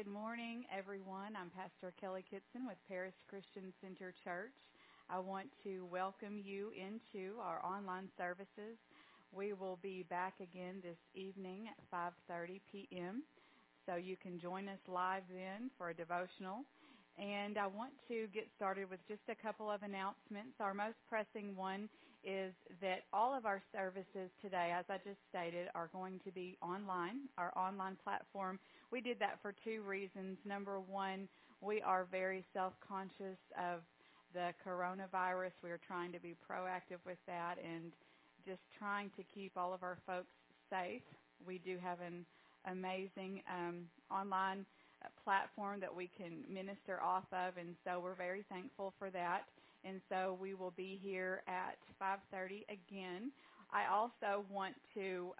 Good morning, everyone. I'm Pastor Kelly Kitson with Paris Christian Center Church. I want to welcome you into our online services. We will be back again this evening at 5:30 p.m., so you can join us live then for a devotional. And I want to get started with just a couple of announcements. Our most pressing one is that all of our services today, as I just stated, are going to be online, our online platform. We did that for two reasons. Number one, we are very self-conscious of the coronavirus. We are trying to be proactive with that and just trying to keep all of our folks safe. We do have an amazing online platform that we can minister off of, and so we're very thankful for that. And so we will be here at 5:30 again. I also want to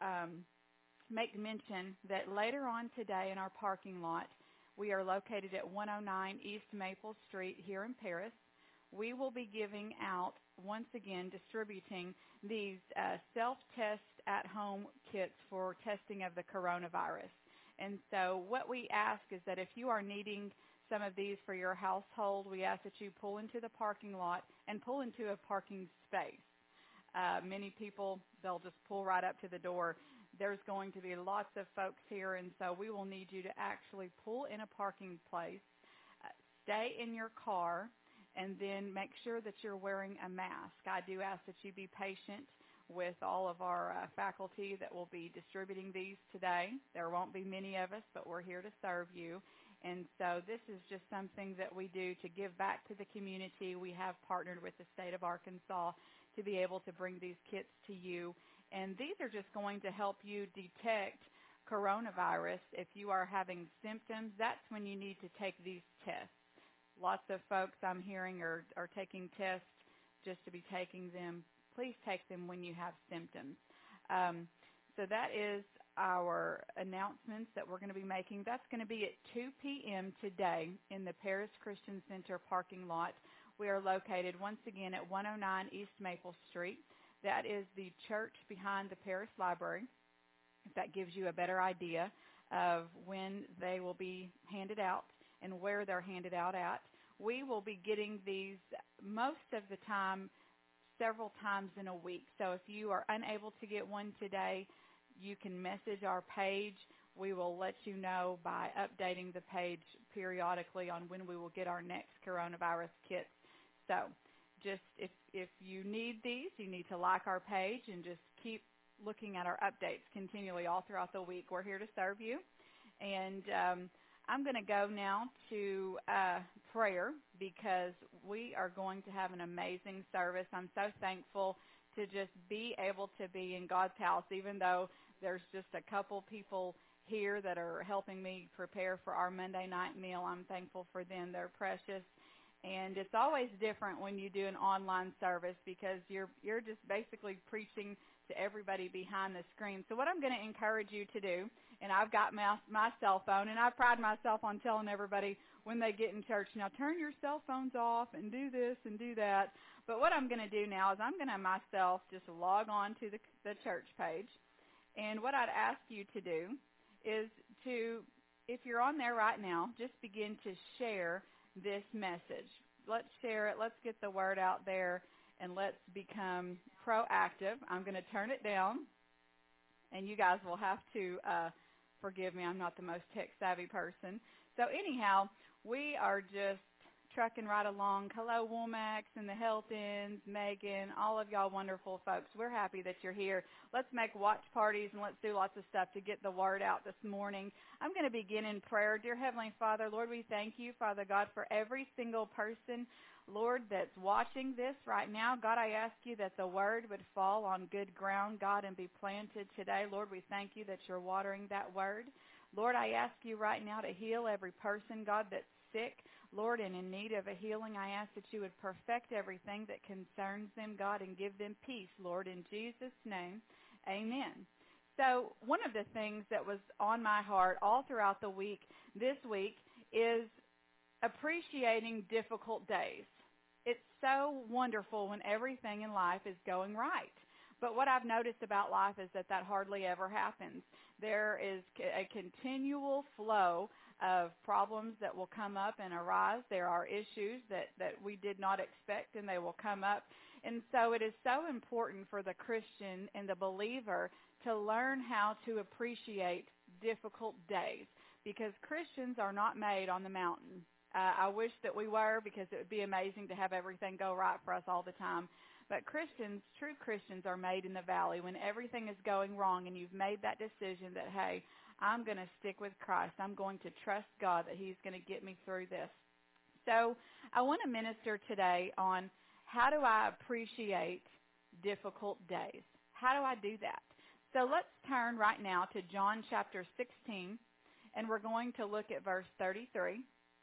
make mention that later on today in our parking lot, we are located at 109 East Maple Street here in Paris. We will be giving out, once again, distributing these self-test at-home kits for testing of the coronavirus. And so what we ask is that if you are needing some of these for your household, we ask that you pull into the parking lot and pull into a parking space. Many people, they'll just pull right up to the door. There's going to be lots of folks here, and so we will need you to actually pull in a parking place, stay in your car, and then make sure that you're wearing a mask. I do ask that you be patient with all of our faculty that will be distributing these today. There won't be many of us, but we're here to serve you. And so this is just something that we do to give back to the community. We have partnered with the state of Arkansas to be able to bring these kits to you. And these are just going to help you detect coronavirus. If you are having symptoms, that's when you need to take these tests. Lots of folks I'm hearing are taking tests just to be taking them. Please take them when you have symptoms. So that is our announcements that we're going to be making. That's going to be at 2 p.m. today in the Paris Christian Center parking lot. We are located, once again, at 109 East Maple Street. That is the church behind the Paris Library, if that gives you a better idea of when they will be handed out and where they're handed out at. We will be getting these most of the time several times in a week. So if you are unable to get one today, you can message our page. We will let you know by updating the page periodically on when we will get our next coronavirus kits. So just if you need these, you need to like our page and just keep looking at our updates continually all throughout the week. We're here to serve you. And I'm going to go now to prayer because we are going to have an amazing service. I'm so thankful to just be able to be in God's house, even though there's just a couple people here that are helping me prepare for our Monday night meal. I'm thankful for them. They're precious. And it's always different when you do an online service because you're just basically preaching to everybody behind the screen. So what I'm going to encourage you to do, and I've got my cell phone, and I pride myself on telling everybody when they get in church, now turn your cell phones off and do this and do that. But what I'm going to do now is I'm going to myself just log on to the church page. And what I'd ask you to do is to, if you're on there right now, just begin to share this message. Let's share it. Let's get the word out there, and let's become proactive. I'm going to turn it down, and you guys will have to forgive me. I'm not the most tech-savvy person. So anyhow, we are just trucking right along. Hello, Womax and the Health Ends, Megan, all of y'all wonderful folks. We're happy that you're here. Let's make watch parties and let's do lots of stuff to get the word out this morning. I'm going to begin in prayer. Dear Heavenly Father, Lord, we thank you, Father God, for every single person, Lord, that's watching this right now. God, I ask you that the word would fall on good ground, God, and be planted today. Lord, we thank you that you're watering that word. Lord, I ask you right now to heal every person, God, that's sick, Lord, and in need of a healing. I ask that you would perfect everything that concerns them, God, and give them peace, Lord, in Jesus' name, amen. So one of the things that was on my heart all throughout the week, this week, is appreciating difficult days. It's so wonderful when everything in life is going right. But what I've noticed about life is that hardly ever happens. There is a continual flow of problems that will come up and arise. There are issues that we did not expect, and they will come up. And so it is so important for the Christian and the believer to learn how to appreciate difficult days, because Christians are not made on the mountain. I wish that we were, because it would be amazing to have everything go right for us all the time. But Christians, true Christians, are made in the valley when everything is going wrong and you've made that decision that, hey, I'm going to stick with Christ. I'm going to trust God that He's going to get me through this. So I want to minister today on how do I appreciate difficult days? How do I do that? So let's turn right now to John chapter 16, and we're going to look at verse 33.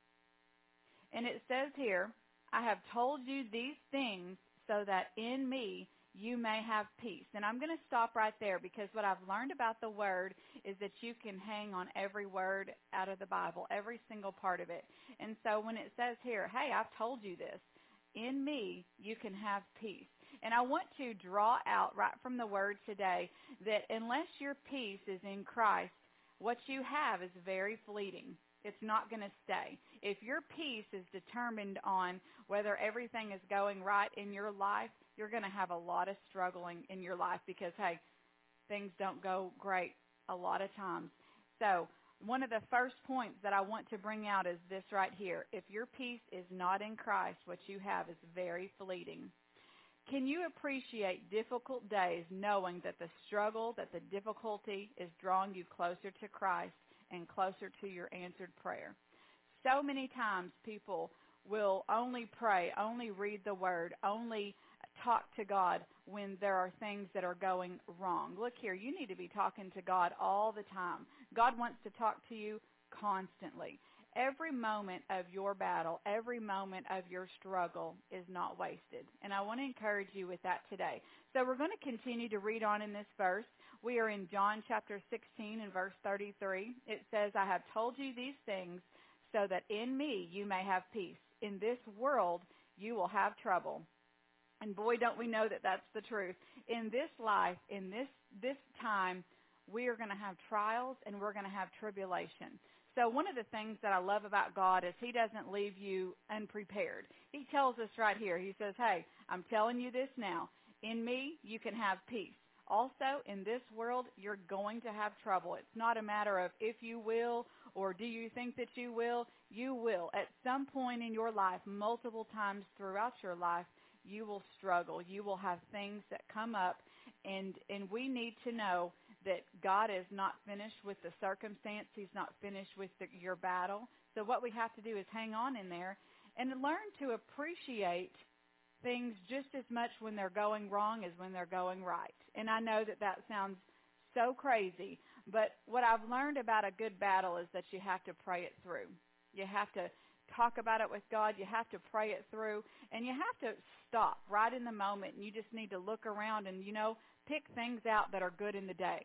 And it says here, I have told you these things so that in me you may have peace. And I'm going to stop right there, because what I've learned about the Word is that you can hang on every word out of the Bible, every single part of it. And so when it says here, hey, I've told you this, in me you can have peace. And I want to draw out right from the Word today that unless your peace is in Christ, what you have is very fleeting. It's not going to stay. If your peace is determined on whether everything is going right in your life, you're going to have a lot of struggling in your life, because, hey, things don't go great a lot of times. So one of the first points that I want to bring out is this right here. If your peace is not in Christ, what you have is very fleeting. Can you appreciate difficult days knowing that the struggle, that the difficulty is drawing you closer to Christ and closer to your answered prayer? So many times people will only pray, only read the Word, only talk to God when there are things that are going wrong. Look here, you need to be talking to God all the time. God wants to talk to you constantly. Every moment of your battle, every moment of your struggle is not wasted. And I want to encourage you with that today. So we're going to continue to read on in this verse. We are in John chapter 16 and verse 33. It says, I have told you these things so that in me you may have peace. In this world you will have trouble. And boy, don't we know that that's the truth. In this life, in this time, we are going to have trials and we're going to have tribulation. So one of the things that I love about God is He doesn't leave you unprepared. He tells us right here, He says, hey, I'm telling you this now. In me, you can have peace. Also, in this world, you're going to have trouble. It's not a matter of if you will or do you think that you will. You will. At some point in your life, multiple times throughout your life, you will struggle. You will have things that come up, and we need to know that God is not finished with the circumstance. He's not finished with your battle. So what we have to do is hang on in there and learn to appreciate things just as much when they're going wrong as when they're going right. And I know that sounds so crazy, but what I've learned about a good battle is that you have to pray it through. You have to talk about it with God. You have to pray it through, and you have to stop right in the moment, and you just need to look around and, pick things out that are good in the day.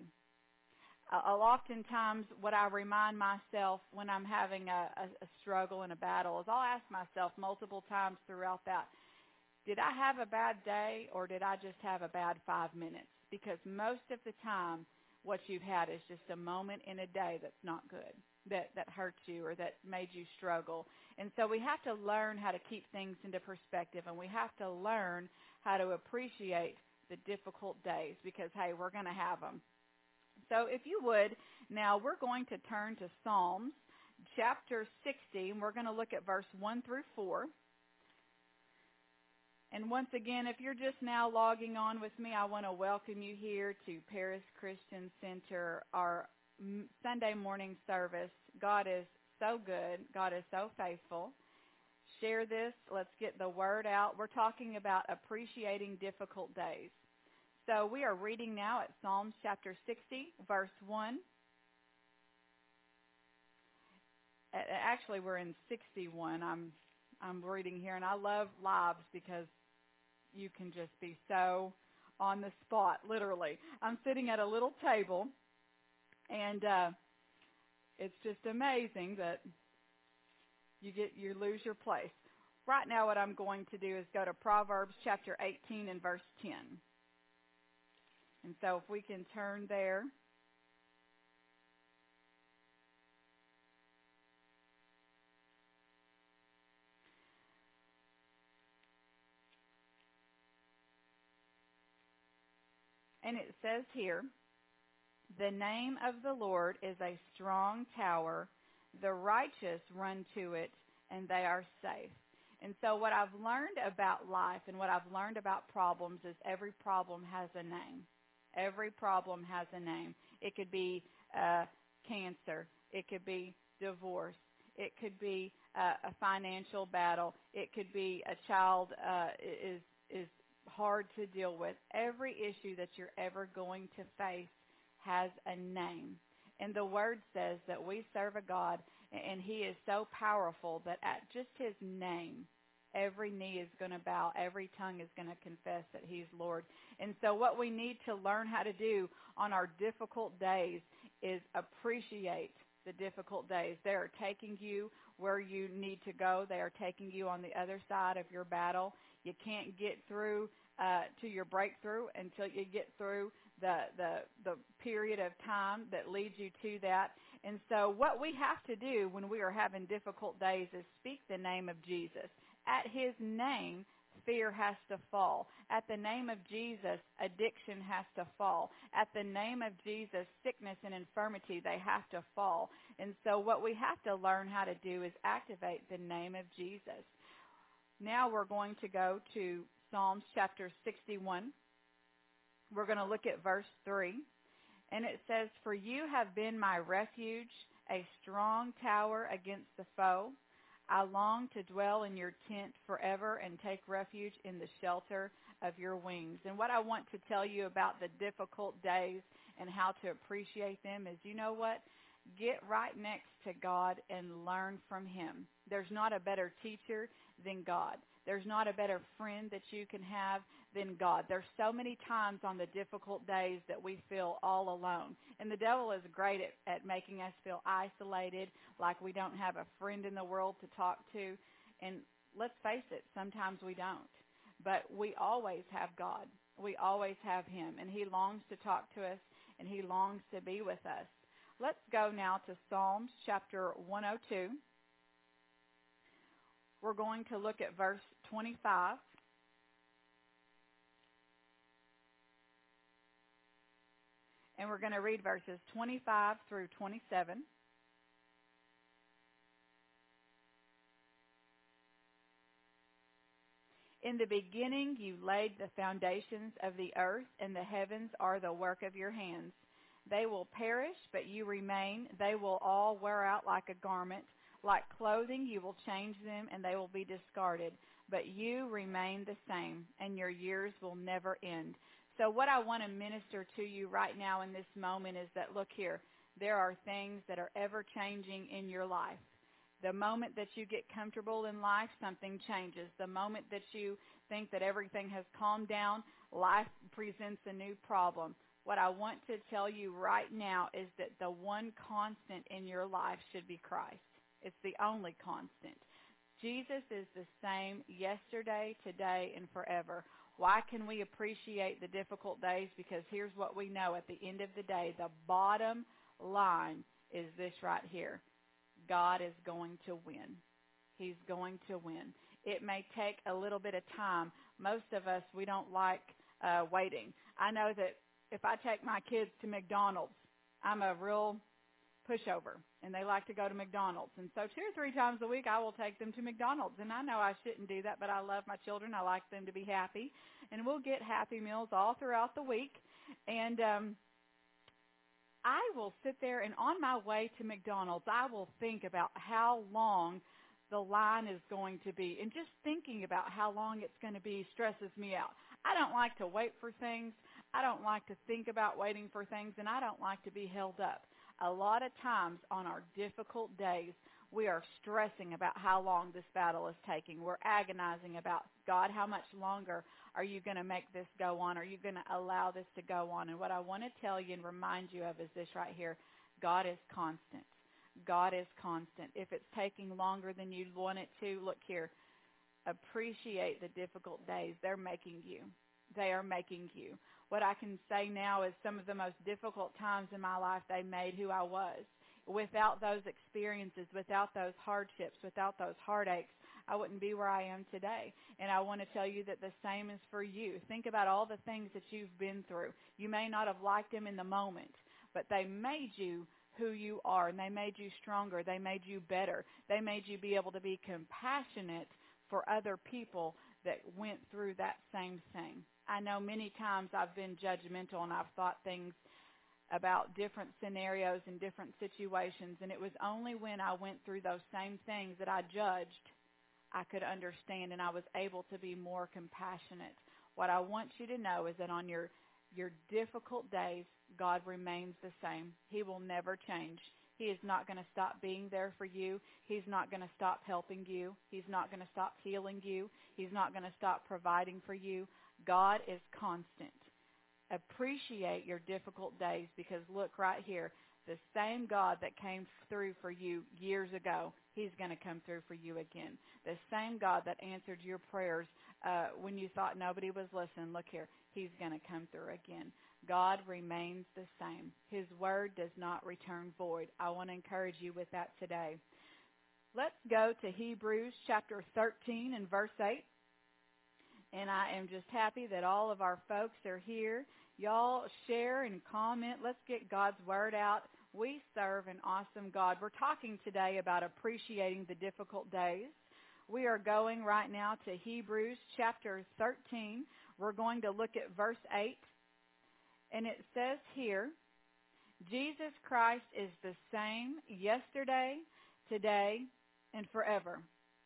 Oftentimes, what I remind myself when I'm having a struggle and a battle is I'll ask myself multiple times throughout that, did I have a bad day or did I just have a bad 5 minutes? Because most of the time, what you've had is just a moment in a day that's not good, that hurt you or that made you struggle. And so we have to learn how to keep things into perspective, and we have to learn how to appreciate the difficult days because, hey, we're going to have them. So if you would, now we're going to turn to Psalms chapter 60, and we're going to look at verse 1 through 4. And once again, if you're just now logging on with me, I want to welcome you here to Paris Christian Center, our Sunday morning service. God is so good. God is so faithful. Share this. Let's get the word out. We're talking about appreciating difficult days. So we are reading now at Psalms chapter 60, verse 1. Actually, we're in 61. I'm reading here, and I love lives because you can just be so on the spot, literally. I'm sitting at a little table, and it's just amazing that you lose your place. Right now what I'm going to do is go to Proverbs chapter 18 and verse 10. And so if we can turn there. And it says here, the name of the Lord is a strong tower. The righteous run to it, and they are safe. And so what I've learned about life and what I've learned about problems is every problem has a name. Every problem has a name. It could be cancer. It could be divorce. It could be a financial battle. It could be a child is hard to deal with. Every issue that you're ever going to face has a name. And the Word says that we serve a God, and He is so powerful that at just His name, every knee is going to bow, every tongue is going to confess that He's Lord. And so what we need to learn how to do on our difficult days is appreciate the difficult days. They are taking you where you need to go. They are taking you on the other side of your battle. You can't get through to your breakthrough until you get through the period of time that leads you to that. And so what we have to do when we are having difficult days is speak the name of Jesus. At His name, fear has to fall. At the name of Jesus, addiction has to fall. At the name of Jesus, sickness and infirmity, they have to fall. And so what we have to learn how to do is activate the name of Jesus. Now we're going to go to Psalms chapter 61. We're going to look at verse 3. And it says, "For you have been my refuge, a strong tower against the foe. I long to dwell in your tent forever and take refuge in the shelter of your wings." And what I want to tell you about the difficult days and how to appreciate them is, you know what? Get right next to God and learn from Him. There's not a better teacher than God. There's not a better friend that you can have than God. There's so many times on the difficult days that we feel all alone. And the devil is great at making us feel isolated, like we don't have a friend in the world to talk to. And let's face it, sometimes we don't. But we always have God. We always have Him. And He longs to talk to us, and He longs to be with us. Let's go now to Psalms chapter 102. We're going to look at verse 25. And we're going to read verses 25 through 27. In the beginning you laid the foundations of the earth, and the heavens are the work of your hands. They will perish, but you remain. They will all wear out like a garment. Like clothing, you will change them, and they will be discarded. But you remain the same, and your years will never end. So what I want to minister to you right now in this moment is that, look here, there are things that are ever changing in your life. The moment that you get comfortable in life, something changes. The moment that you think that everything has calmed down, life presents a new problem. What I want to tell you right now is that the one constant in your life should be Christ. It's the only constant. Jesus is the same yesterday, today, and forever. Why can we appreciate the difficult days? Because here's what we know at the end of the day. The bottom line is this right here. God is going to win. He's going to win. It may take a little bit of time. Most of us, we don't like waiting. I know that if I take my kids to McDonald's, I'm a real pushover, and they like to go to McDonald's. And so 2 or 3 times a week I will take them to McDonald's. And I know I shouldn't do that, but I love my children. I like them to be happy. And we'll get Happy Meals all throughout the week. And I will sit there, and on my way to McDonald's, I will think about how long the line is going to be. And just thinking about how long it's going to be stresses me out. I don't like to wait for things. I don't like to think about waiting for things, and I don't like to be held up. A lot of times on our difficult days, we are stressing about how long this battle is taking. We're agonizing about, God, how much longer are you going to make this go on? Are you going to allow this to go on? And what I want to tell you and remind you of is this right here. God is constant. God is constant. If it's taking longer than you want it to, look here, appreciate the difficult days. They're making you. they are making you. What I can say now is some of the most difficult times in my life, they made who I was. Without those experiences, without those hardships, without those heartaches, I wouldn't be where I am today. And I want to tell you that the same is for you. Think about all the things that you've been through. You may not have liked them in the moment, but they made you who you are, and they made you stronger. They made you better. They made you be able to be compassionate for other people that went through that same thing. I know many times I've been judgmental and I've thought things about different scenarios and different situations, and it was only when I went through those same things that I judged I could understand, and I was able to be more compassionate. What I want you to know is that on your difficult days, God remains the same. He will never change. He is not going to stop being there for you. He's not going to stop helping you. He's not going to stop healing you. He's not going to stop providing for you. God is constant. Appreciate your difficult days, because look right here, the same God that came through for you years ago, He's going to come through for you again. The same God that answered your prayers when you thought nobody was listening, look here, He's going to come through again. God remains the same. His word does not return void. I want to encourage you with that today. Let's go to Hebrews chapter 13 and verse 8. And I am just happy that all of our folks are here. Y'all share and comment. Let's get God's word out. We serve an awesome God. We're talking today about appreciating the difficult days. We are going right now to Hebrews chapter 13. We're going to look at verse 8. And it says here, Jesus Christ is the same yesterday, today, and forever.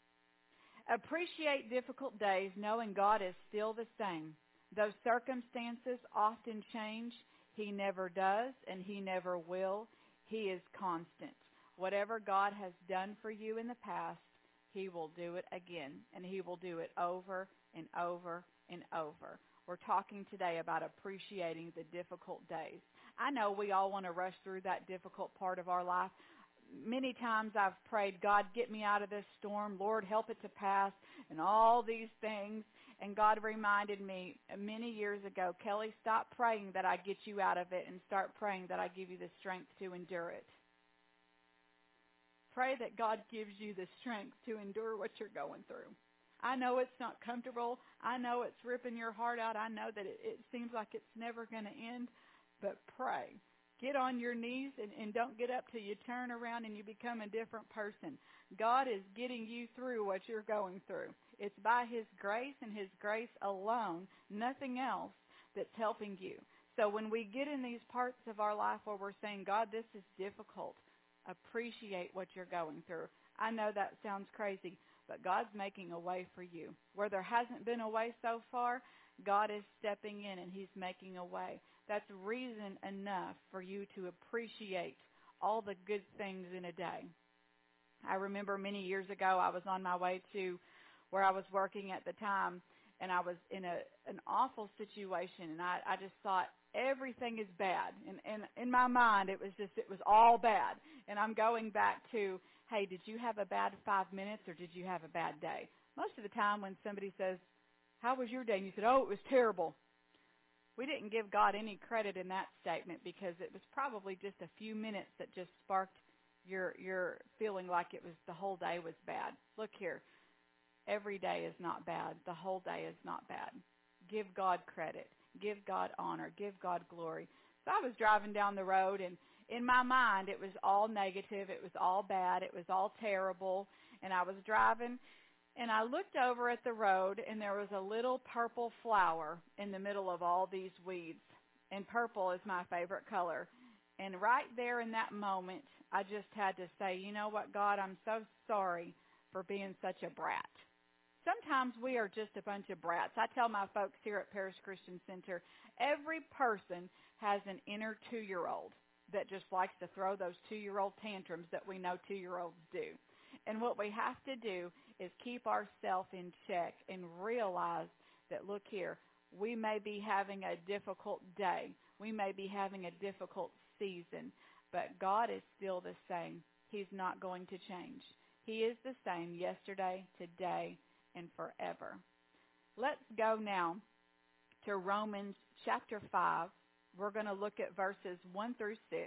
Appreciate difficult days knowing God is still the same. Though circumstances often change, He never does and He never will. He is constant. Whatever God has done for you in the past, He will do it again, and He will do it over and over and over. We're talking today about appreciating the difficult days. I know we all want to rush through that difficult part of our life. Many times I've prayed, God, get me out of this storm. Lord, help it to pass, and all these things. And God reminded me many years ago, Kelly, stop praying that I get you out of it and start praying that I give you the strength to endure it. Pray that God gives you the strength to endure what you're going through. I know it's not comfortable. I know it's ripping your heart out. I know that it seems like it's never going to end, but pray. Get on your knees and don't get up till you turn around and you become a different person. God is getting you through what you're going through. It's by His grace and His grace alone, nothing else, that's helping you. So when we get in these parts of our life where we're saying, God, this is difficult, appreciate what you're going through. I know that sounds crazy, but God's making a way for you. Where there hasn't been a way so far, God is stepping in and He's making a way. That's reason enough for you to appreciate all the good things in a day. I remember many years ago, I was on my way to where I was working at the time, and I was in an awful situation, and I just thought everything is bad. And in my mind, it was all bad. And I'm going back to, hey, did you have a bad 5 minutes or did you have a bad day? Most of the time when somebody says, how was your day? And you said, oh, it was terrible. We didn't give God any credit in that statement because it was probably just a few minutes that just sparked your feeling like it was the whole day was bad. Look here. Every day is not bad. The whole day is not bad. Give God credit. Give God honor. Give God glory. So I was driving down the road, and in my mind, it was all negative. It was all bad. It was all terrible. And I was driving, and I looked over at the road, and there was a little purple flower in the middle of all these weeds. And purple is my favorite color. And right there in that moment, I just had to say, you know what, God, I'm so sorry for being such a brat. Sometimes we are just a bunch of brats. I tell my folks here at Parish Christian Center, every person has an inner 2-year-old that just likes to throw those 2-year-old tantrums that we know 2-year-olds do. And what we have to do is keep ourselves in check and realize that, look here, we may be having a difficult day. We may be having a difficult season, but God is still the same. He's not going to change. He is the same yesterday, today, and forever. Let's go now to Romans chapter 5. We're going to look at verses 1 through 6.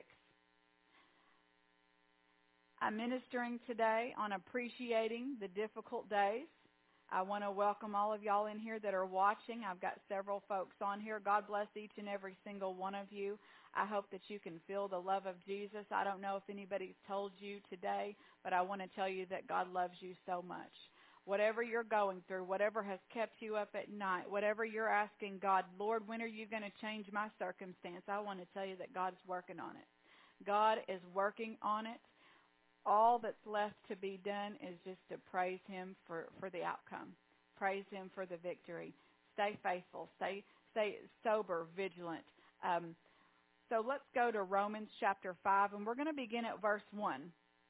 I'm ministering today on appreciating the difficult days. I want to welcome all of y'all in here that are watching. I've got several folks on here. God bless each and every single one of you. I hope that you can feel the love of Jesus. I don't know if anybody's told you today, but I want to tell you that God loves you so much. Whatever you're going through, whatever has kept you up at night, whatever you're asking God, Lord, when are you going to change my circumstance? I want to tell you that God's working on it. God is working on it. All that's left to be done is just to praise Him for the outcome. Praise Him for the victory. Stay faithful. Stay sober, vigilant. So let's go to Romans chapter 5, and we're going to begin at verse 1.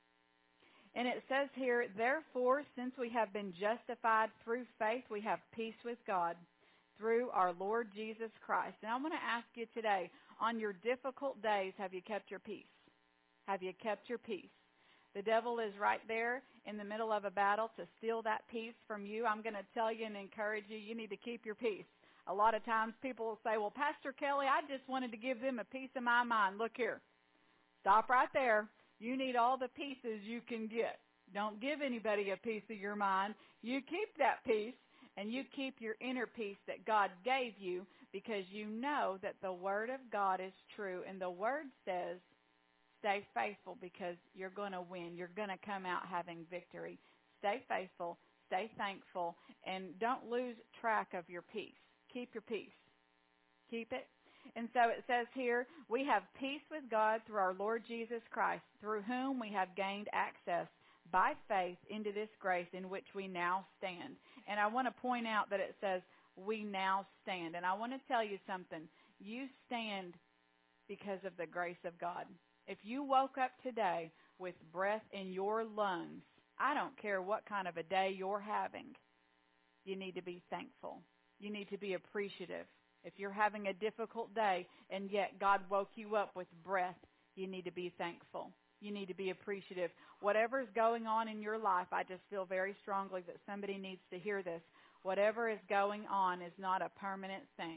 And it says here, therefore, since we have been justified through faith, we have peace with God through our Lord Jesus Christ. And I want to ask you today, on your difficult days, have you kept your peace? Have you kept your peace? The devil is right there in the middle of a battle to steal that peace from you. I'm going to tell you and encourage you, you need to keep your peace. A lot of times people will say, well, Pastor Kelly, I just wanted to give them a piece of my mind. Look here. Stop right there. You need all the pieces you can get. Don't give anybody a piece of your mind. You keep that peace, and you keep your inner peace that God gave you, because you know that the Word of God is true. And the Word says, stay faithful, because you're going to win. You're going to come out having victory. Stay faithful. Stay thankful. And don't lose track of your peace. Keep your peace. Keep it. And so it says here, we have peace with God through our Lord Jesus Christ, through whom we have gained access by faith into this grace in which we now stand. And I want to point out that it says, we now stand. And I want to tell you something. You stand because of the grace of God. If you woke up today with breath in your lungs, I don't care what kind of a day you're having, you need to be thankful. You need to be appreciative. If you're having a difficult day and yet God woke you up with breath, you need to be thankful. You need to be appreciative. Whatever is going on in your life, I just feel very strongly that somebody needs to hear this. Whatever is going on is not a permanent thing.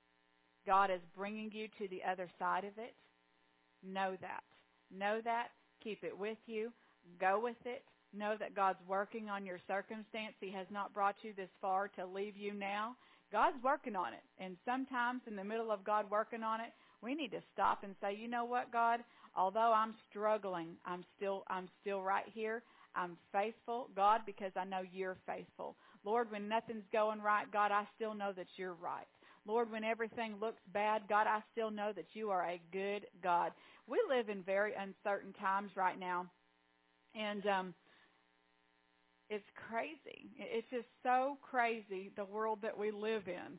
God is bringing you to the other side of it. Know that. Know that. Keep it with you. Go with it. Know that God's working on your circumstance. He has not brought you this far to leave you now. God's working on it. And sometimes in the middle of God working on it, we need to stop and say, you know what, God, although I'm struggling, I'm still right here. I'm faithful, God, because I know you're faithful. Lord, when nothing's going right, God, I still know that you're right. Lord, when everything looks bad, God, I still know that you are a good God. We live in very uncertain times right now, and it's crazy. It's just so crazy, the world that we live in.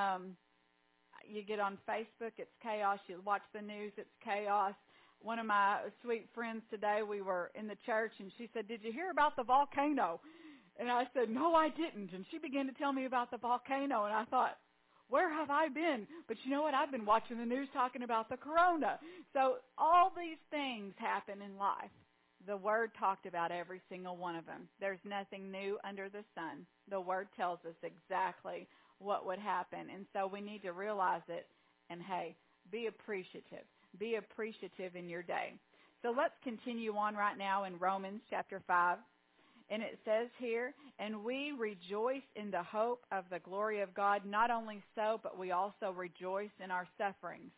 You get on Facebook, it's chaos. You watch the news, it's chaos. One of my sweet friends today, we were in the church, and she said, did you hear about the volcano? And I said, no, I didn't. And she began to tell me about the volcano, and I thought, where have I been? But you know what? I've been watching the news talking about the corona. So all these things happen in life. The Word talked about every single one of them. There's nothing new under the sun. The Word tells us exactly what would happen. And so we need to realize it. And, hey, be appreciative. Be appreciative in your day. So let's continue on right now in Romans chapter 5. And it says here, and we rejoice in the hope of the glory of God. Not only so, but we also rejoice in our sufferings.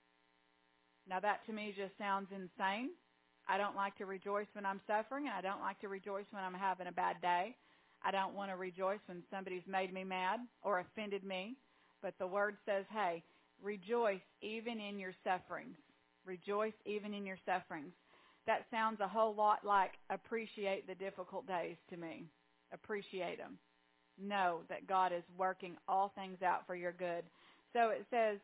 Now that to me just sounds insane. I don't like to rejoice when I'm suffering, and I don't like to rejoice when I'm having a bad day. I don't want to rejoice when somebody's made me mad or offended me. But the Word says, hey, rejoice even in your sufferings. Rejoice even in your sufferings. That sounds a whole lot like appreciate the difficult days to me. Appreciate them. Know that God is working all things out for your good. So it says,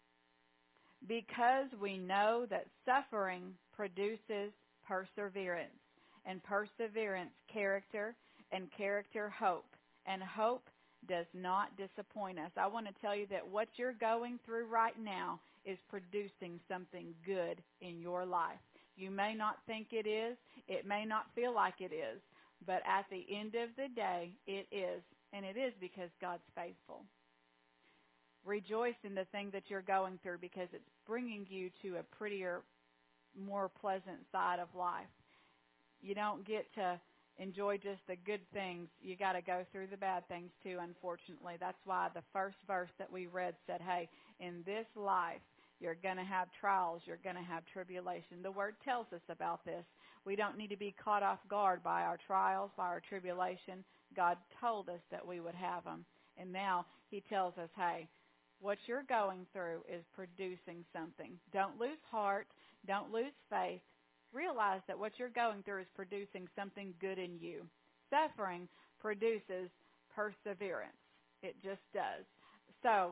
because we know that suffering produces perseverance, and perseverance character, and character hope, and hope does not disappoint us. I want to tell you that what you're going through right now is producing something good in your life. You may not think it is. It may not feel like it is. But at the end of the day, it is. And it is because God's faithful. Rejoice in the thing that you're going through because it's bringing you to a prettier, more pleasant side of life. You don't get to enjoy just the good things. You got to go through the bad things too, unfortunately. That's why the first verse that we read said, hey, in this life, you're going to have trials. You're going to have tribulation. The Word tells us about this. We don't need to be caught off guard by our trials, by our tribulation. God told us that we would have them. And now He tells us, hey, what you're going through is producing something. Don't lose heart. Don't lose faith. Realize that what you're going through is producing something good in you. Suffering produces perseverance. It just does. So,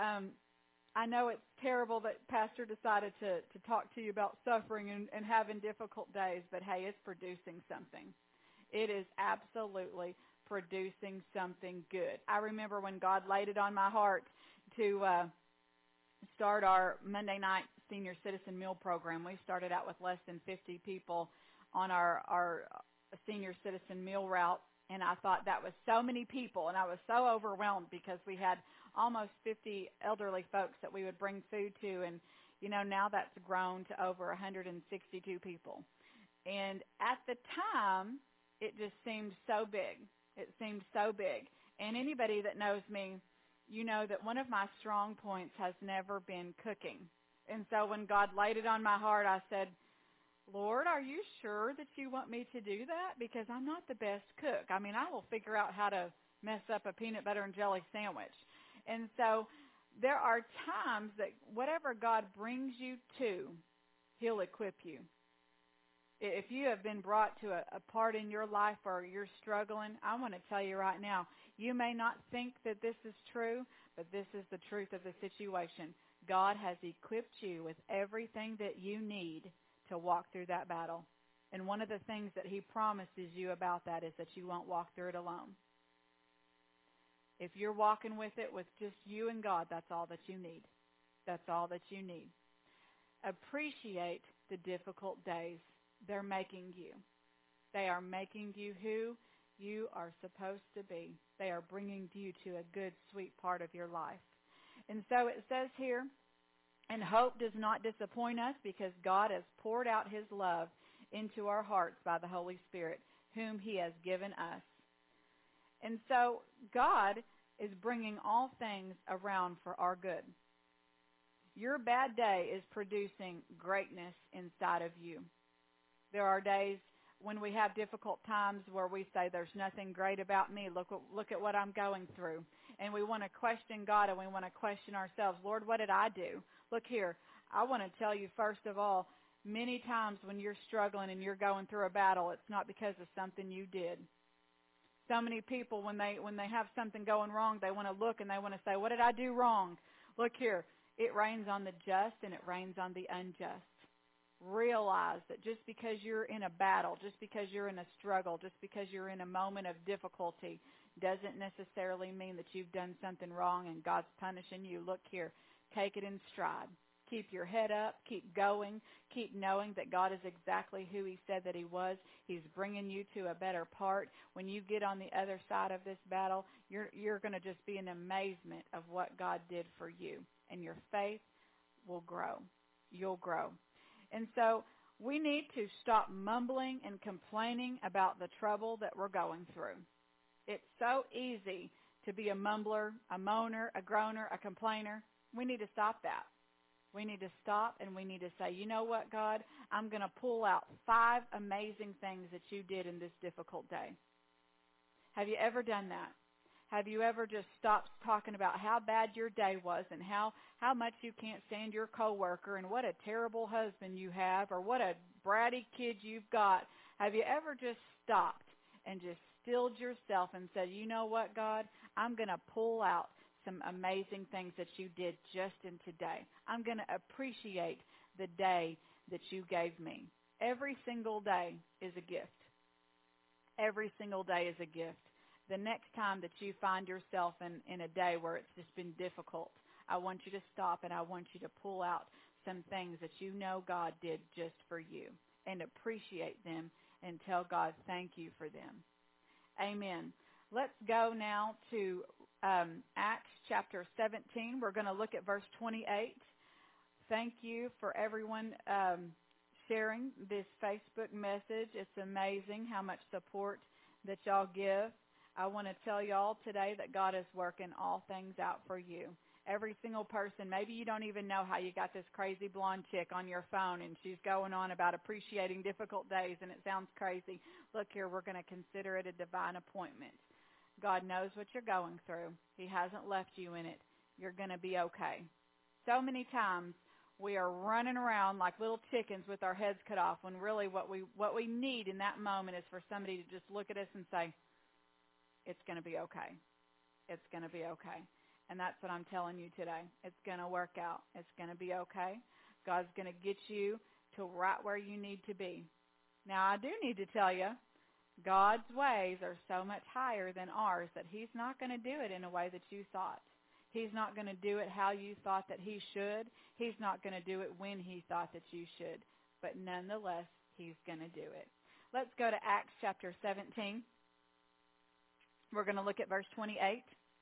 I know it's terrible that Pastor decided to talk to you about suffering and having difficult days, but hey, it's producing something. It is absolutely producing something good. I remember when God laid it on my heart to start our Monday night senior citizen meal program. We started out with less than 50 people on our senior citizen meal route, and I thought that was so many people, and I was so overwhelmed because we had almost 50 elderly folks that we would bring food to, and now that's grown to over 162 people. And at the time, it just seemed so big. It seemed so big. And anybody that knows me, you know that one of my strong points has never been cooking. And so when God laid it on my heart, I said, Lord, are you sure that you want me to do that? Because I'm not the best cook. I mean, I will figure out how to mess up a peanut butter and jelly sandwich. And so there are times that whatever God brings you to, He'll equip you. If you have been brought to a part in your life or you're struggling, I want to tell you right now, you may not think that this is true, but this is the truth of the situation. God has equipped you with everything that you need to walk through that battle. And one of the things that He promises you about that is that you won't walk through it alone. If you're walking with it with just you and God, that's all that you need. That's all that you need. Appreciate the difficult days. They're making you. They are making you who you are supposed to be. They are bringing you to a good, sweet part of your life. And so it says here, and hope does not disappoint us because God has poured out His love into our hearts by the Holy Spirit, whom He has given us. And so God is bringing all things around for our good. Your bad day is producing greatness inside of you. There are days when we have difficult times where we say, there's nothing great about me. Look at what I'm going through. And we want to question God and we want to question ourselves. Lord, what did I do? Look here, I want to tell you, first of all, many times when you're struggling and you're going through a battle, it's not because of something you did. So many people, when they have something going wrong, they want to look and they want to say, what did I do wrong? Look here, it rains on the just and it rains on the unjust. Realize that just because you're in a battle, just because you're in a struggle, just because you're in a moment of difficulty, doesn't necessarily mean that you've done something wrong and God's punishing you. Look here, take it in stride. Keep your head up. Keep going. Keep knowing that God is exactly who He said that He was. He's bringing you to a better part. When you get on the other side of this battle, you're going to just be in amazement of what God did for you. And your faith will grow. You'll grow. And so we need to stop mumbling and complaining about the trouble that we're going through. It's so easy to be a mumbler, a moaner, a groaner, a complainer. We need to stop that. We need to stop and we need to say, you know what, God? I'm going to pull out 5 amazing things that you did in this difficult day. Have you ever done that? Have you ever just stopped talking about how bad your day was and how much you can't stand your coworker and what a terrible husband you have or what a bratty kid you've got? Have you ever just stopped and just stilled yourself and said, you know what, God? I'm going to pull out some amazing things that you did just in today. I'm going to appreciate the day that you gave me. Every single day is a gift. Every single day is a gift. The next time that you find yourself in a day where it's just been difficult, I want you to stop and I want you to pull out some things that you know God did just for you and appreciate them and tell God thank you for them. Amen. Let's go now to Acts chapter 17. We're going to look at verse 28. Thank you for everyone sharing this Facebook message. It's amazing how much support that y'all give. I want to tell y'all today that God is working all things out for you. Every single person, maybe you don't even know how you got this crazy blonde chick on your phone and she's going on about appreciating difficult days and it sounds crazy. Look here, we're going to consider it a divine appointment. God knows what you're going through. He hasn't left you in it. You're going to be okay. So many times we are running around like little chickens with our heads cut off when really what we need in that moment is for somebody to just look at us and say, it's going to be okay. It's going to be okay. And that's what I'm telling you today. It's going to work out. It's going to be okay. God's going to get you to right where you need to be. Now, I do need to tell you, God's ways are so much higher than ours that He's not going to do it in a way that you thought. He's not going to do it how you thought that He should. He's not going to do it when He thought that you should. But nonetheless, He's going to do it. Let's go to Acts chapter 17. We're going to look at verse 28.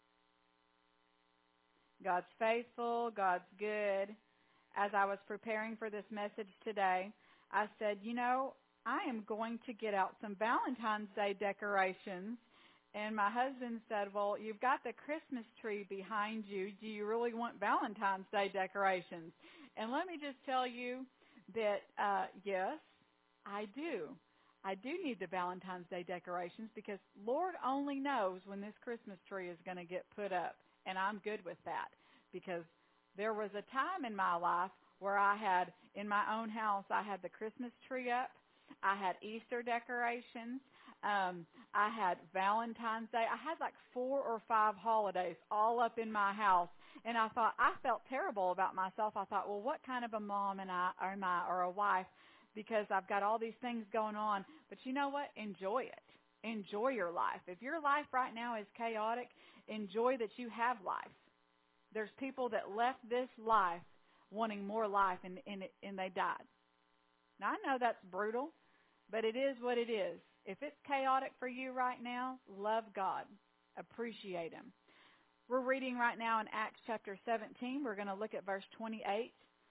God's faithful. God's good. As I was preparing for this message today, I said, I am going to get out some Valentine's Day decorations. And my husband said, well, you've got the Christmas tree behind you. Do you really want Valentine's Day decorations? And let me just tell you that, yes, I do. I do need the Valentine's Day decorations because Lord only knows when this Christmas tree is going to get put up. And I'm good with that because there was a time in my life where I had, in my own house, I had the Christmas tree up. I had Easter decorations. I had Valentine's Day. I had like 4 or 5 holidays all up in my house. And I felt terrible about myself. I thought, well, what kind of a mom am I or a wife? Because I've got all these things going on. But you know what? Enjoy it. Enjoy your life. If your life right now is chaotic, enjoy that you have life. There's people that left this life wanting more life and they died. Now, I know that's brutal, but it is what it is. If it's chaotic for you right now, love God. Appreciate Him. We're reading right now in Acts chapter 17. We're going to look at verse 28.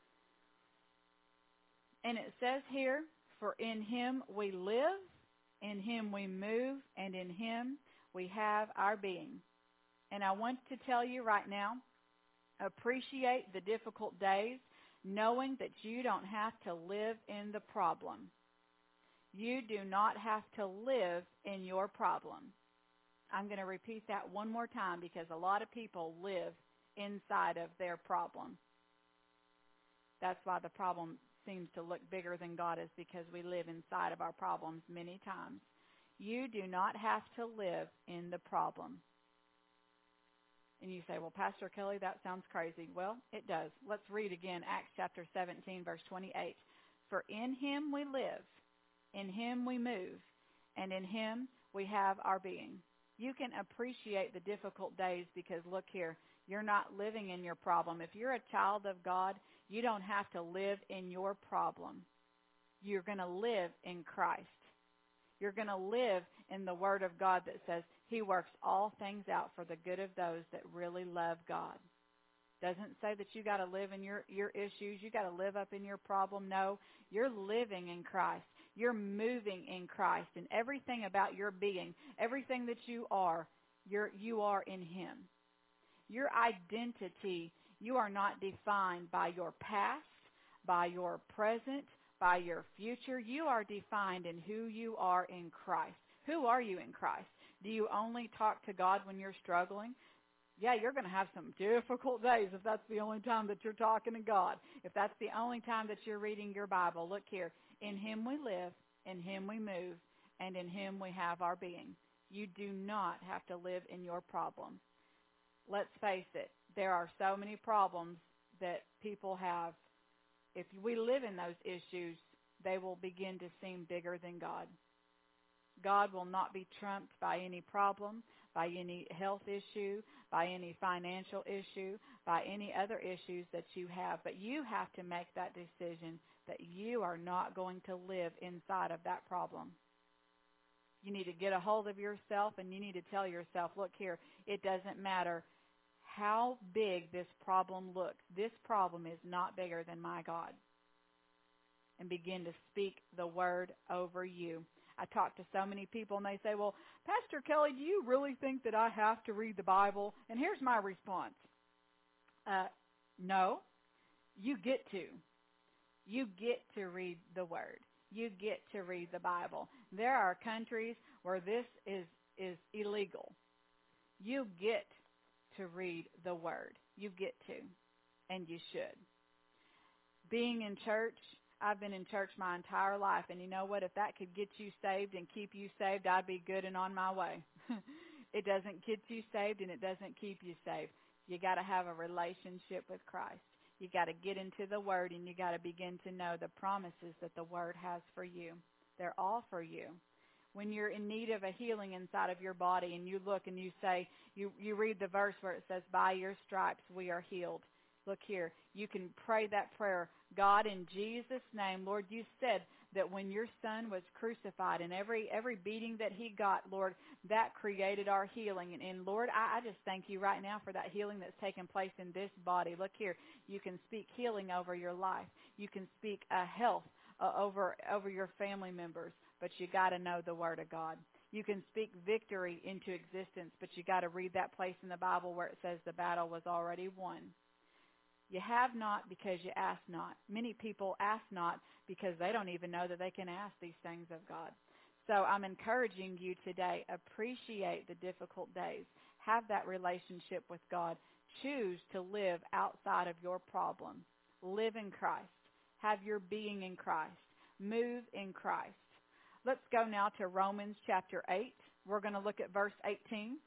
And it says here, for in Him we live, in Him we move, and in Him we have our being. And I want to tell you right now, appreciate the difficult days, knowing that you don't have to live in the problem. You do not have to live in your problem. I'm going to repeat that one more time because a lot of people live inside of their problem. That's why the problem seems to look bigger than God is, because we live inside of our problems many times. You do not have to live in the problem. And you say, well, Pastor Kelly, that sounds crazy. Well, it does. Let's read again Acts chapter 17, verse 28. For in Him we live, in Him we move, and in Him we have our being. You can appreciate the difficult days because, look here, you're not living in your problem. If you're a child of God, you don't have to live in your problem. You're going to live in Christ. You're going to live in the Word of God that says He works all things out for the good of those that really love God. Doesn't say that you got to live in your issues. You got to live up in your problem. No, you're living in Christ. You're moving in Christ, and everything about your being, everything that you are in Him. Your identity, you are not defined by your past, by your present, by your future. You are defined in who you are in Christ. Who are you in Christ? Do you only talk to God when you're struggling? Yeah, you're going to have some difficult days if that's the only time that you're talking to God. If that's the only time that you're reading your Bible, look here. In Him we live, in Him we move, and in Him we have our being. You do not have to live in your problem. Let's face it, there are so many problems that people have. If we live in those issues, they will begin to seem bigger than God. God will not be trumped by any problem, by any health issue, by any financial issue, by any other issues that you have. But you have to make that decision that you are not going to live inside of that problem. You need to get a hold of yourself, and you need to tell yourself, look here, it doesn't matter how big this problem looks. This problem is not bigger than my God. And begin to speak the word over you. I talk to so many people, and they say, well, Pastor Kelly, do you really think that I have to read the Bible? And here's my response. No, you get to. You get to read the word. You get to read the Bible. There are countries where this is illegal. You get to read the word. You get to, and you should. Being in church, I've been in church my entire life, and you know what? If that could get you saved and keep you saved, I'd be good and on my way. It doesn't get you saved, and it doesn't keep you saved. You got to have a relationship with Christ. You got to get into the Word, and you got to begin to know the promises that the Word has for you. They're all for you. When you're in need of a healing inside of your body, and you look and you say, you read the verse where it says, by your stripes we are healed. Look here, you can pray that prayer. God, in Jesus' name, Lord, you said that when your son was crucified and every beating that he got, Lord, that created our healing. And Lord, I just thank you right now for that healing that's taken place in this body. Look here, you can speak healing over your life. You can speak health over your family members, but you got to know the Word of God. You can speak victory into existence, but you got to read that place in the Bible where it says the battle was already won. You have not because you ask not. Many people ask not because they don't even know that they can ask these things of God. So I'm encouraging you today, appreciate the difficult days. Have that relationship with God. Choose to live outside of your problem. Live in Christ. Have your being in Christ. Move in Christ. Let's go now to Romans chapter 8. We're going to look at verse 18.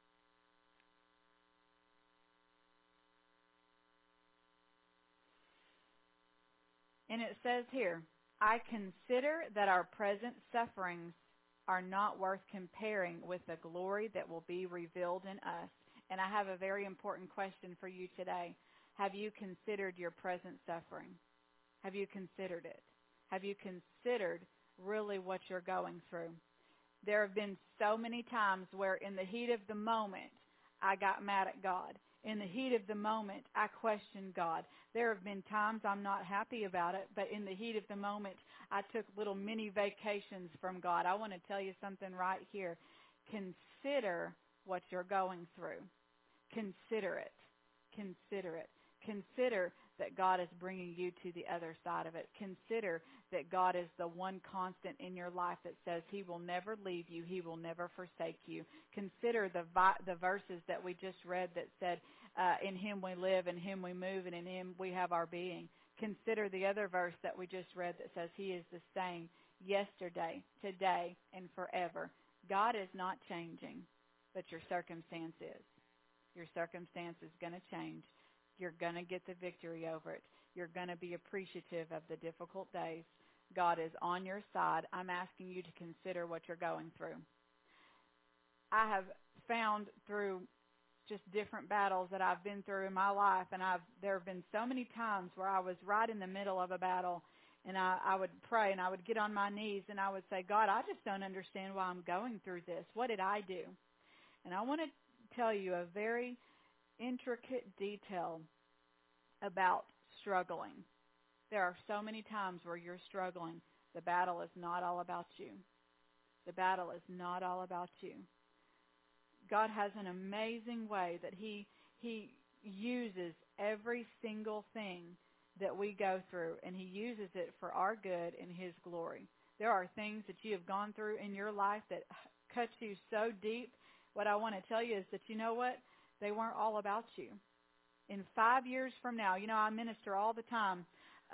And it says here, I consider that our present sufferings are not worth comparing with the glory that will be revealed in us. And I have a very important question for you today. Have you considered your present suffering? Have you considered it? Have you considered really what you're going through? There have been so many times where in the heat of the moment, I got mad at God. In the heat of the moment, I questioned God. There have been times I'm not happy about it, but in the heat of the moment, I took little mini vacations from God. I want to tell you something right here. Consider what you're going through. Consider it. Consider it. Consider that God is bringing you to the other side of it. Consider that God is the one constant in your life that says He will never leave you. He will never forsake you. Consider the verses that we just read that said, in Him we live, in Him we move, and in Him we have our being. Consider the other verse that we just read that says He is the same yesterday, today, and forever. God is not changing, but your circumstance is. Your circumstance is going to change. You're going to get the victory over it. You're going to be appreciative of the difficult days. God is on your side. I'm asking you to consider what you're going through. I have found through just different battles that I've been through in my life, and there have been so many times where I was right in the middle of a battle, and I would pray, and I would get on my knees, and I would say, God, I just don't understand why I'm going through this. What did I do? And I want to tell you a very intricate detail about struggling. There are so many times where you're struggling. The battle is not all about you. The battle is not all about you. God has an amazing way that He uses every single thing that we go through, and He uses it for our good and His glory. There are things that you have gone through in your life that cut you so deep. What I want to tell you is that, you know what? They weren't all about you. In 5 years from now, I minister all the time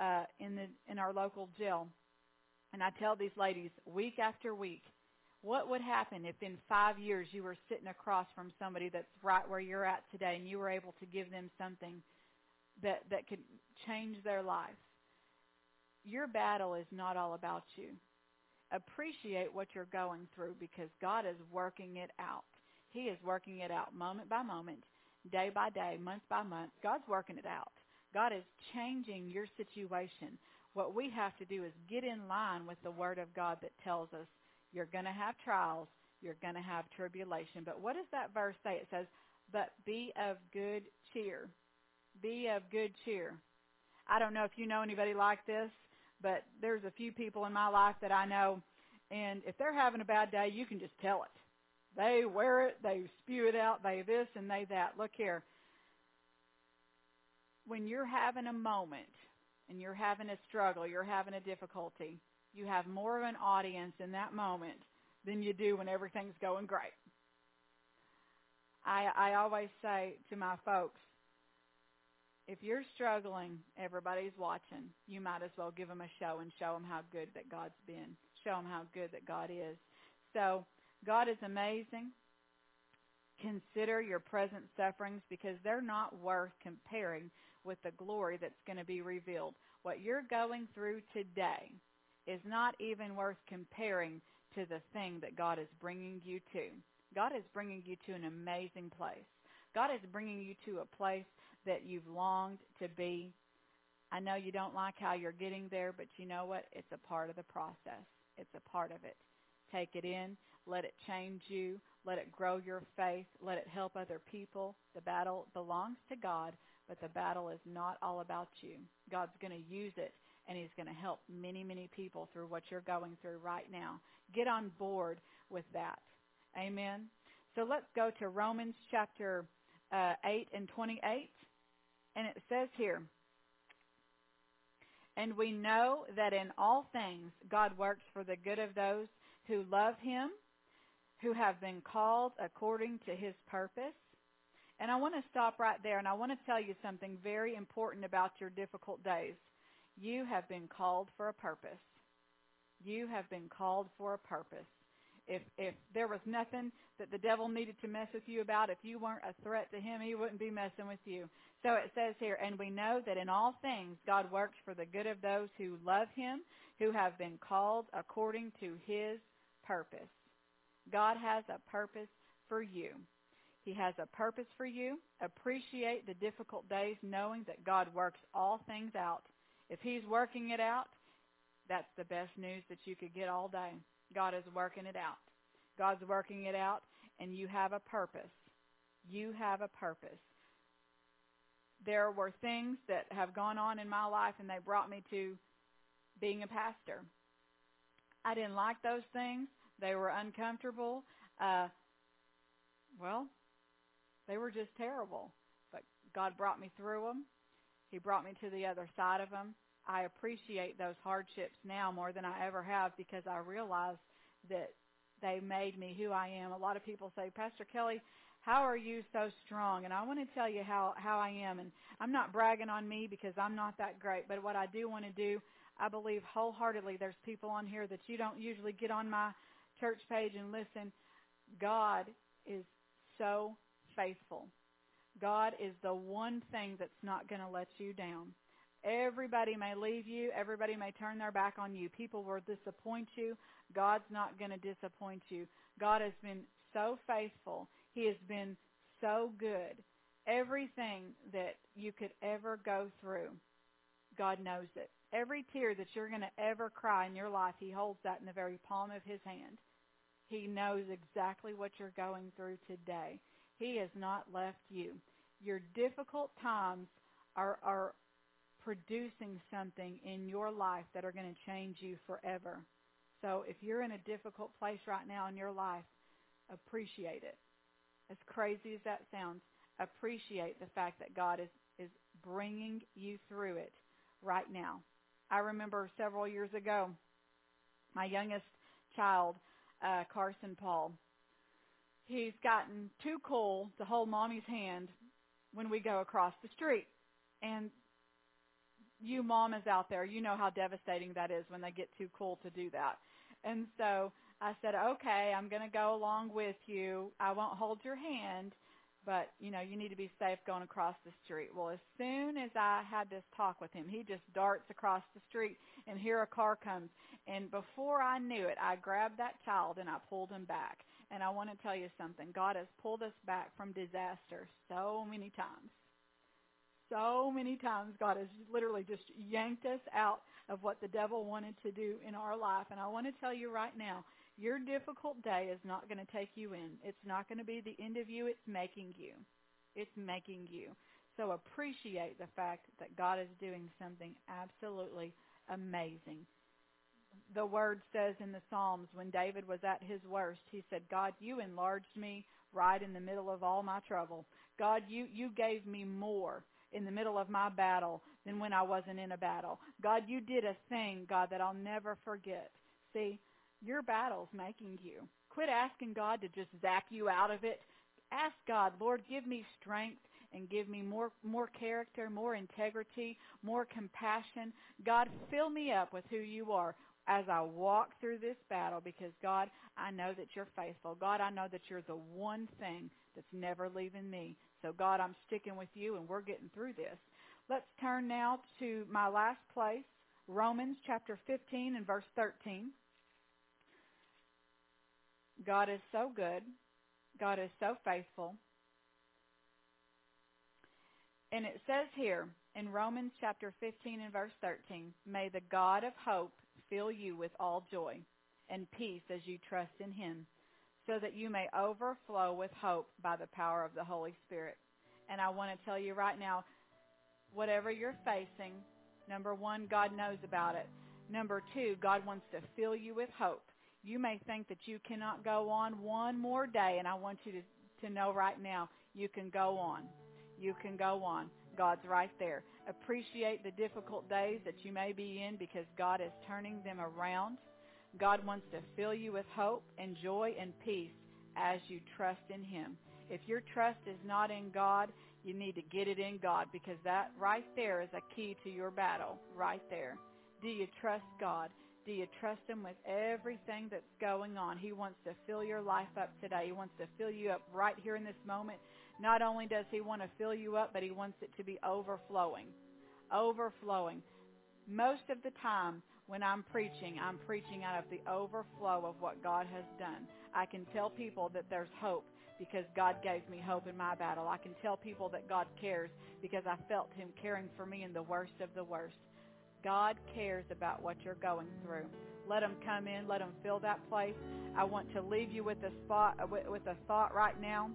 in our local jail, and I tell these ladies week after week, what would happen if in 5 years you were sitting across from somebody that's right where you're at today, and you were able to give them something that could change their life? Your battle is not all about you. Appreciate what you're going through because God is working it out. He is working it out moment by moment, day by day, month by month. God's working it out. God is changing your situation. What we have to do is get in line with the Word of God that tells us You're going to have trials. You're going to have tribulation. But what does that verse say? It says, but be of good cheer. Be of good cheer. I don't know if you know anybody like this, but there's a few people in my life that I know, and if they're having a bad day, you can just tell it. They wear it, they spew it out, they this and they that. Look here. When you're having a moment and you're having a struggle, you're having a difficulty, you have more of an audience in that moment than you do when everything's going great. I always say to my folks, if you're struggling, everybody's watching. You might as well give them a show and show them how good that God's been. Show them how good that God is. So God is amazing. Consider your present sufferings because they're not worth comparing with the glory that's going to be revealed. What you're going through today is not even worth comparing to the thing that God is bringing you to. God is bringing you to an amazing place. God is bringing you to a place that you've longed to be. I know you don't like how you're getting there, but you know what? It's a part of the process. It's a part of it. Take it in. Let it change you. Let it grow your faith. Let it help other people. The battle belongs to God, but the battle is not all about you. God's going to use it, and He's going to help many, many people through what you're going through right now. Get on board with that. Amen. So let's go to Romans chapter 8 and 28. And it says here, and we know that in all things God works for the good of those who love Him, who have been called according to His purpose. And I want to stop right there, and I want to tell you something very important about your difficult days. You have been called for a purpose. You have been called for a purpose. If there was nothing that the devil needed to mess with you about, if you weren't a threat to him, he wouldn't be messing with you. So it says here, and we know that in all things God works for the good of those who love Him, who have been called according to His purpose. God has a purpose for you. He has a purpose for you. Appreciate the difficult days knowing that God works all things out. If He's working it out, that's the best news that you could get all day. God is working it out. God's working it out, and you have a purpose. You have a purpose. There were things that have gone on in my life, and they brought me to being a pastor. I didn't like those things. They were uncomfortable. They were just terrible. But God brought me through them. He brought me to the other side of them. I appreciate those hardships now more than I ever have because I realize that they made me who I am. A lot of people say, Pastor Kelly, how are you so strong? And I want to tell you how I am. And I'm not bragging on me because I'm not that great. But what I do want to do, I believe wholeheartedly there's people on here that you don't usually get on my church page and listen. God is so faithful. God is the one thing that's not going to let you down. Everybody may leave you. Everybody may turn their back on you. People will disappoint you. God's not going to disappoint you. God has been so faithful. He has been so good. Everything that you could ever go through, God knows it. Every tear that you're going to ever cry in your life, He holds that in the very palm of His hand. He knows exactly what you're going through today. He has not left you. Your difficult times are producing something in your life that are going to change you forever. So if you're in a difficult place right now in your life, appreciate it. As crazy as that sounds, appreciate the fact that God is bringing you through it right now. I remember several years ago, my youngest child, Carson Paul, he's gotten too cool to hold Mommy's hand when we go across the street. And you mamas out there, you know how devastating that is when they get too cool to do that. And so I said, okay, I'm going to go along with you. I won't hold your hand, but, you need to be safe going across the street. Well, as soon as I had this talk with him, he just darts across the street, and here a car comes. And before I knew it, I grabbed that child and I pulled him back. And I want to tell you something. God has pulled us back from disaster so many times. So many times God has literally just yanked us out of what the devil wanted to do in our life. And I want to tell you right now, Your difficult day is not going to take you in. It's not going to be the end of you. It's making you. It's making you. So appreciate the fact that God is doing something absolutely amazing. The word says in the Psalms, when David was at his worst, he said, God, you enlarged me right in the middle of all my trouble. God, you gave me more in the middle of my battle than when I wasn't in a battle. God, you did a thing, God, that I'll never forget. See, your battle's making you. Quit asking God to just zap you out of it. Ask God, Lord, give me strength and give me more character, more integrity, more compassion. God, fill me up with who you are as I walk through this battle, because, God, I know that you're faithful. God, I know that you're the one thing that's never leaving me. So, God, I'm sticking with you, and we're getting through this. Let's turn now to my last place, Romans chapter 15 and verse 13. God is so good. God is so faithful. And it says here in Romans chapter 15 and verse 13, may the God of hope fill you with all joy and peace as you trust in him, so that you may overflow with hope by the power of the Holy Spirit. And I want to tell you right now, whatever you're facing, number one, God knows about it. Number two, God wants to fill you with hope. You may think that you cannot go on one more day, and I want you to know right now, you can go on. You can go on. God's right there. Appreciate the difficult days that you may be in, because God is turning them around. God wants to fill you with hope and joy and peace as you trust in him. If your trust is not in God, you need to get it in God, because that right there is a key to your battle, right there. Do you trust God? Do you trust him with everything that's going on? He wants to fill your life up today. He wants to fill you up right here in this moment. Not only does he want to fill you up, but he wants it to be overflowing. Overflowing. Most of the time when I'm preaching out of the overflow of what God has done. I can tell people that there's hope because God gave me hope in my battle. I can tell people that God cares because I felt him caring for me in the worst of the worst. God cares about what you're going through. Let him come in. Let him fill that place. I want to leave you with a thought right now.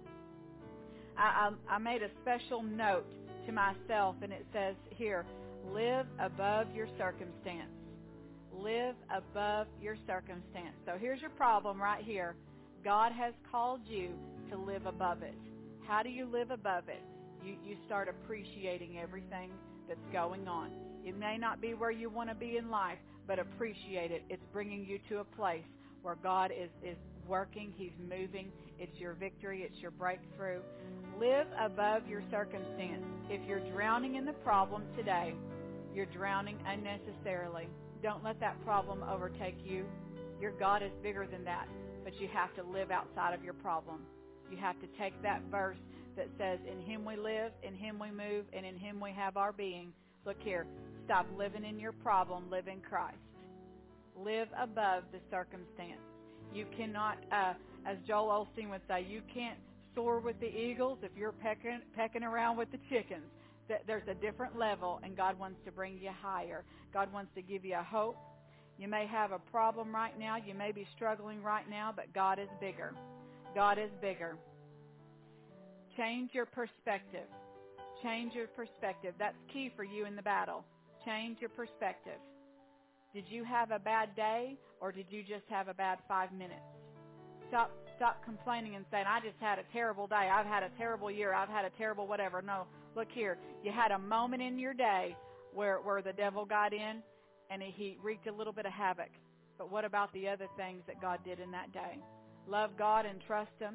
I made a special note to myself, and it says here, live above your circumstance. Live above your circumstance. So here's your problem right here. God has called you to live above it. How do you live above it? You start appreciating everything that's going on. It may not be where you want to be in life, but appreciate it. It's bringing you to a place where God is working. He's moving. It's your victory. It's your breakthrough. Live above your circumstance. If you're drowning in the problem today, you're drowning unnecessarily. Don't let that problem overtake you. Your God is bigger than that, but you have to live outside of your problem. You have to take that verse that says, in him we live, in him we move, and in him we have our being. Look here. Stop living in your problem. Live in Christ. Live above the circumstance. You cannot, as Joel Osteen would say, you can't soar with the eagles if you're pecking around with the chickens. There's a different level, and God wants to bring you higher. God wants to give you a hope. You may have a problem right now. You may be struggling right now, but God is bigger. God is bigger. Change your perspective. Change your perspective. That's key for you in the battle. Change your perspective. Did you have a bad day, or did you just have a bad 5 minutes? Stop complaining and saying, I just had a terrible day. I've had a terrible year. I've had a terrible whatever. No, look here. You had a moment in your day where the devil got in and he wreaked a little bit of havoc. But what about the other things that God did in that day? Love God and trust him.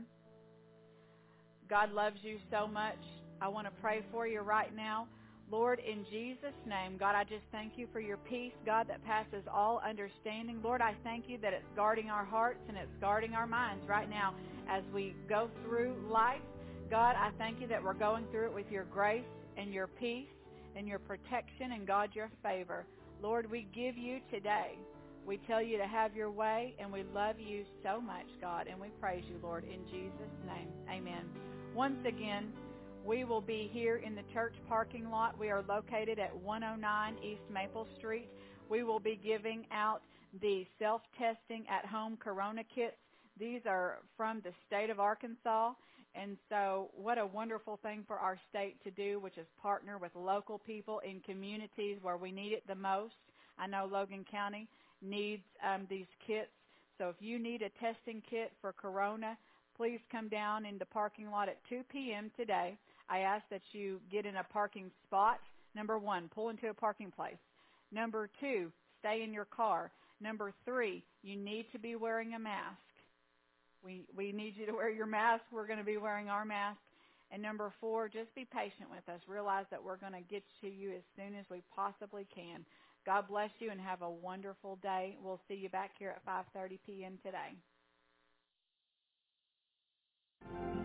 God loves you so much. I want to pray for you right now. Lord, in Jesus' name, God, I just thank you for your peace, God, that passes all understanding. Lord, I thank you that it's guarding our hearts and it's guarding our minds right now as we go through life. God, I thank you that we're going through it with your grace and your peace and your protection and, God, your favor. Lord, we give you today. We tell you to have your way, and we love you so much, God, and we praise you, Lord, in Jesus' name. Amen. Once again, we will be here in the church parking lot. We are located at 109 East Maple Street. We will be giving out the self-testing at-home corona kits. These are from the state of Arkansas. And so what a wonderful thing for our state to do, which is partner with local people in communities where we need it the most. I know Logan County needs these kits. So if you need a testing kit for corona, please come down in the parking lot at 2 p.m. today. I ask that you get in a parking spot. Number 1, pull into a parking place. Number 2, stay in your car. Number 3, you need to be wearing a mask. We need you to wear your mask. We're going to be wearing our mask. And number 4, just be patient with us. Realize that we're going to get to you as soon as we possibly can. God bless you and have a wonderful day. We'll see you back here at 5:30 p.m. today.